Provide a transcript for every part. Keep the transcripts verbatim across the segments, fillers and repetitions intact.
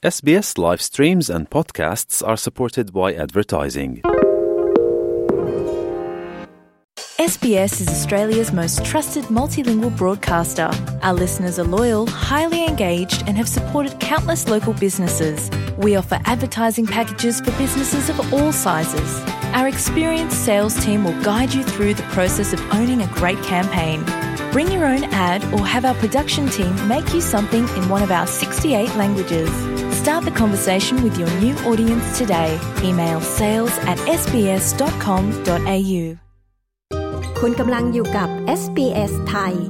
S B S live streams and podcasts are supported by advertising. S B S is Australia's most trusted multilingual broadcaster. Our listeners are loyal, highly engaged, and have supported countless local businesses. We offer advertising packages for businesses of all sizes. Our experienced sales team will guide you through the process of owning a great campaign. Bring your own ad or have our production team make you something in one of our sixty-eight languages. Start the conversation with your new audience today. Email sales at s b s dot com dot a u คุณกำลังอยู่กับ เอส บี เอส ไทย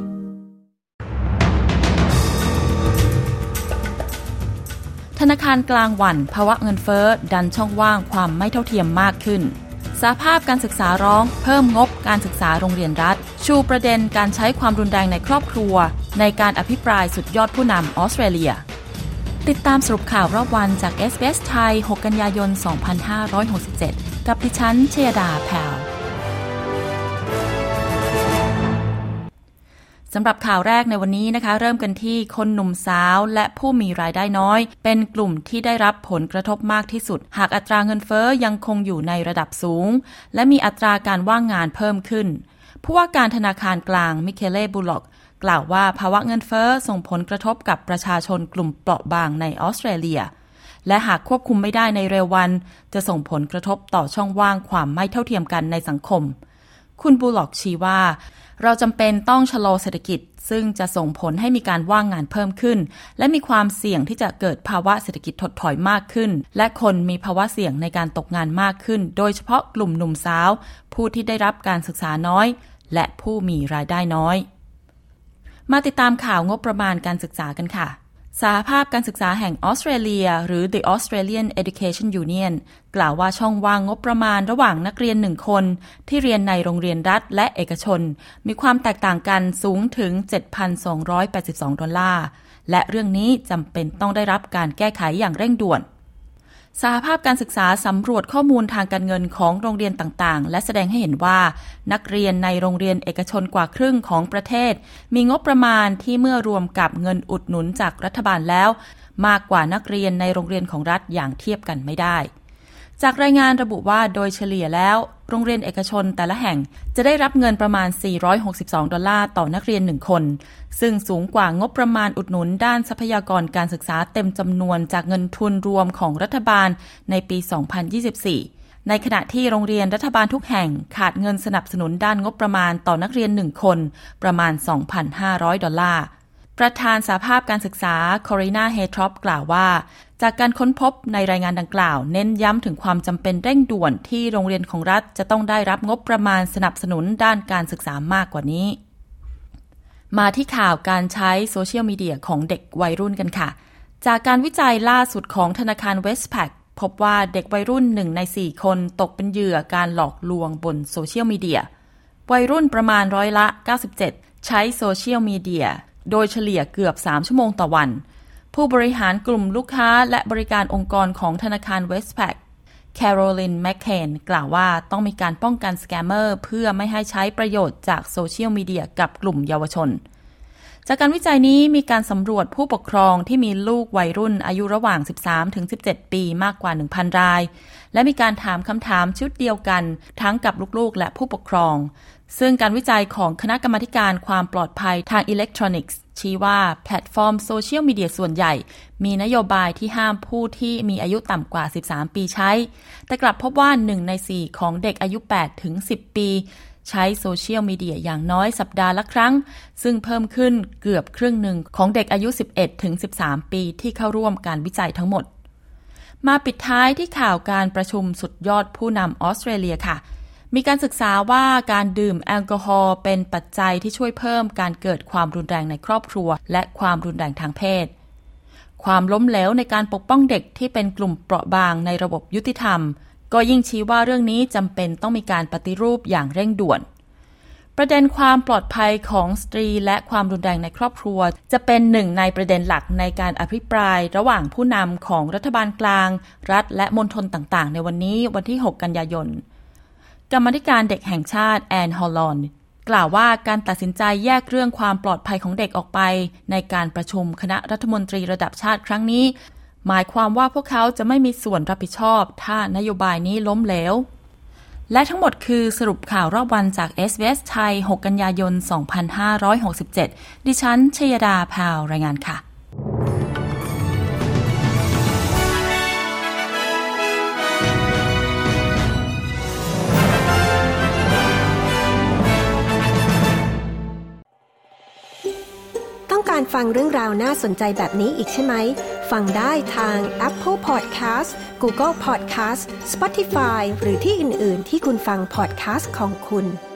ธนาคารกลางหวั่นภาวะเงินเฟ้อดันช่องว่างความไม่เท่าเทียมมากขึ้นสหภาพการศึกษาร้องเพิ่มงบการศึกษาโรงเรียนรัฐชูประเด็นการใช้ความรุนแรงในครอบครัวในการอภิปรายสุดยอดผู้นำออสเตรเลียติดตามสรุปข่าวรอบวันจาก เอส บี เอส ไทย หกกันยายน สองพันห้าร้อยหกสิบเจ็ด กับดิฉันชยดาแพวสำหรับข่าวแรกในวันนี้นะคะเริ่มกันที่คนหนุ่มสาวและผู้มีรายได้น้อยเป็นกลุ่มที่ได้รับผลกระทบมากที่สุดหากอัตราเงินเฟ้อยังคงอยู่ในระดับสูงและมีอัตราการว่างงานเพิ่มขึ้นผู้ว่าการธนาคารกลางมิเคเล่บูล็อกกล่าวว่าภาวะเงินเฟ้อส่งผลกระทบกับประชาชนกลุ่มเปราะบางในออสเตรเลียและหากควบคุมไม่ได้ในเร็ววันจะส่งผลกระทบต่อช่องว่างความไม่เท่าเทียมกันในสังคมคุณบูล็อกชี้ว่าเราจำเป็นต้องชะลอเศรษฐกิจซึ่งจะส่งผลให้มีการว่างงานเพิ่มขึ้นและมีความเสี่ยงที่จะเกิดภาวะเศรษฐกิจถดถอยมากขึ้นและคนมีภาวะเสี่ยงในการตกงานมากขึ้นโดยเฉพาะกลุ่มหนุ่มสาวผู้ที่ได้รับการศึกษาน้อยและผู้มีรายได้น้อยมาติดตามข่าวงบประมาณการศึกษากันค่ะสหภาพการศึกษาแห่งออสเตรเลียหรือ The Australian Education Union กล่าวว่าช่องว่างงบประมาณระหว่างนักเรียนหนึ่งคนที่เรียนในโรงเรียนรัฐและเอกชนมีความแตกต่างกันสูงถึง เจ็ดพันสองร้อยแปดสิบสอง ดอลลาร์และเรื่องนี้จำเป็นต้องได้รับการแก้ไขอย่างเร่งด่วนสหภาพการศึกษาสำรวจข้อมูลทางการเงินของโรงเรียนต่างๆและแสดงให้เห็นว่านักเรียนในโรงเรียนเอกชนกว่าครึ่งของประเทศมีงบประมาณที่เมื่อรวมกับเงินอุดหนุนจากรัฐบาลแล้วมากกว่านักเรียนในโรงเรียนของรัฐอย่างเทียบกันไม่ได้จากรายงานระบุว่าโดยเฉลี่ยแล้วโรงเรียนเอกชนแต่ละแห่งจะได้รับเงินประมาณสี่ร้อยหกสิบสองดอลลาร์ต่อนักเรียนหนึ่งคนซึ่งสูงกว่างบประมาณอุดหนุนด้านทรัพยากรการศึกษาเต็มจำนวนจากเงินทุนรวมของรัฐบาลในปีสองพันยี่สิบสี่ในขณะที่โรงเรียนรัฐบาลทุกแห่งขาดเงินสนับสนุนด้านงบประมาณต่อนักเรียนหนึ่งคนประมาณ สองพันห้าร้อย ดอลลาร์ประธานสหภาพการศึกษาคอรีนาเฮทรอปกล่าวว่าจากการค้นพบในรายงานดังกล่าวเน้นย้ำถึงความจำเป็นเร่งด่วนที่โรงเรียนของรัฐจะต้องได้รับงบประมาณสนับสนุนด้านการศึกษามากกว่านี้มาที่ข่าวการใช้โซเชียลมีเดียของเด็กวัยรุ่นกันค่ะจากการวิจัยล่าสุดของธนาคารเวสต์แพ็คพบว่าเด็กวัยรุ่นหนึ่งในสี่คนตกเป็นเหยื่อการหลอกลวงบนโซเชียลมีเดียวัยรุ่นประมาณร้อยละเก้าสิบเจ็ดใช้โซเชียลมีเดียโดยเฉลี่ยเกือบสามชั่วโมงต่อวันผู้บริหารกลุ่มลูกค้าและบริการองค์กรของธนาคารเวสต์แพ็คแคโรลินแมคเคนกล่าวว่าต้องมีการป้องกันสแกมเมอร์เพื่อไม่ให้ใช้ประโยชน์จากโซเชียลมีเดียกับกลุ่มเยาวชนจากการวิจัยนี้มีการสำรวจผู้ปกครองที่มีลูกวัยรุ่นอายุระหว่าง สิบสามถึงสิบเจ็ด ปีมากกว่า หนึ่งพัน รายและมีการถามคำถามชุดเดียวกันทั้งกับลูกๆและผู้ปกครองซึ่งการวิจัยของคณะกรรมาการความปลอดภัยทางอิเล็กทรอนิกส์ชี้ว่าแพลตฟอร์มโซเชียลมีเดียส่วนใหญ่มีนโยบายที่ห้ามผู้ที่มีอายุต่ำกว่า สิบสาม ปีใช้แต่กลับพบว่าหนึ่งในสี่ของเด็กอายุ แปดถึงสิบ ปีใช้โซเชียลมีเดียอย่างน้อยสัปดาห์ละครั้งซึ่งเพิ่มขึ้นเกือบครึ่งหนึ่งของเด็กอายุ สิบเอ็ดถึงสิบสาม ปีที่เข้าร่วมการวิจัยทั้งหมดมาปิดท้ายที่ข่าวการประชุมสุดยอดผู้นำออสเตรเลียค่ะมีการศึกษาว่าการดื่มแอลกอฮอล์เป็นปัจจัยที่ช่วยเพิ่มการเกิดความรุนแรงในครอบครัวและความรุนแรงทางเพศความล้มเหลวในการปกป้องเด็กที่เป็นกลุ่มเปราะบางในระบบยุติธรรมก็ยิ่งชี้ว่าเรื่องนี้จำเป็นต้องมีการปฏิรูปอย่างเร่งด่วนประเด็นความปลอดภัยของสตรีและความรุนแรงในครอบครัวจะเป็นหนึ่งในประเด็นหลักในการอภิปรายระหว่างผู้นำของรัฐบาลกลางรัฐและมณฑลต่างๆในวันนี้วันที่หกกันยายนกรรมาธิการเด็กแห่งชาติแอนฮอลแลนด์กล่าวว่าการตัดสินใจแยกเรื่องความปลอดภัยของเด็กออกไปในการประชุมคณะรัฐมนตรีระดับชาติครั้งนี้หมายความว่าพวกเขาจะไม่มีส่วนรับผิดชอบถ้านโยบายนี้ล้มเหลวและทั้งหมดคือสรุปข่าวรอบวันจาก เอส บี เอส ไทย หก กันยายน สองพันห้าร้อยหกสิบเจ็ด ดิฉันชยดาพาวรายงานค่ะต้องการฟังเรื่องราวน่าสนใจแบบนี้อีกใช่ไหมฟังได้ทาง Apple Podcast Google Podcast Spotify หรือที่อื่นๆที่คุณฟัง podcast ของคุณ